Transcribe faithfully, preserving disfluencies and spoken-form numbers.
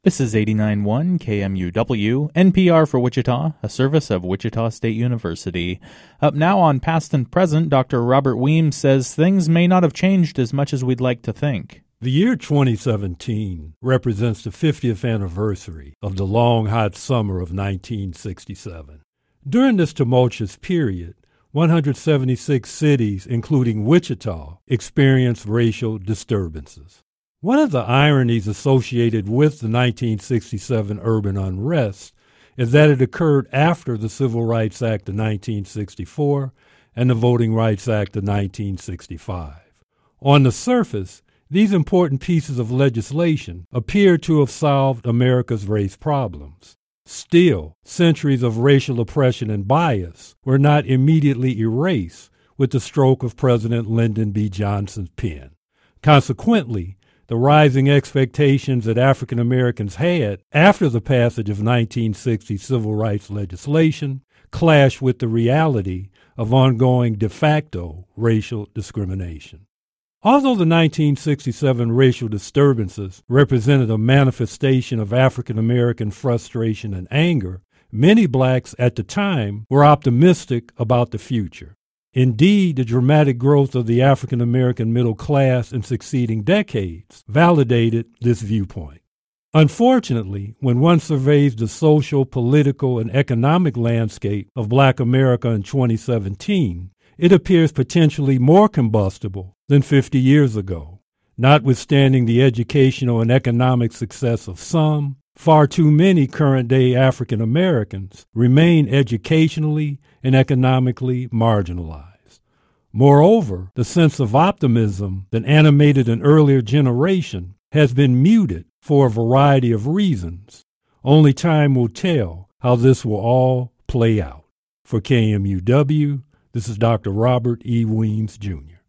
This is eighty-nine point one K M U W, N P R for Wichita, a service of Wichita State University. Up now on Past and Present, Doctor Robert Weems says things may not have changed as much as we'd like to think. The year twenty seventeen represents the fiftieth anniversary of the long, hot summer of nineteen sixty-seven. During this tumultuous period, one hundred seventy-six cities, including Wichita, experienced racial disturbances. One of the ironies associated with the nineteen sixty-seven urban unrest is that it occurred after the Civil Rights Act of nineteen sixty-four and the Voting Rights Act of nineteen sixty-five. On the surface, these important pieces of legislation appear to have solved America's race problems. Still, centuries of racial oppression and bias were not immediately erased with the stroke of President Lyndon B. Johnson's pen. Consequently, the rising expectations that African Americans had after the passage of nineteen sixty civil rights legislation clashed with the reality of ongoing de facto racial discrimination. Although the nineteen sixty-seven racial disturbances represented a manifestation of African American frustration and anger, many blacks at the time were optimistic about the future. Indeed, the dramatic growth of the African American middle class in succeeding decades validated this viewpoint. Unfortunately, when one surveys the social, political, and economic landscape of Black America in twenty seventeen, it appears potentially more combustible than fifty years ago. Notwithstanding the educational and economic success of some, far too many current-day African Americans remain educationally and economically marginalized. Moreover, the sense of optimism that animated an earlier generation has been muted for a variety of reasons. Only time will tell how this will all play out. For K M U W, this is Doctor Robert E. Weems, Junior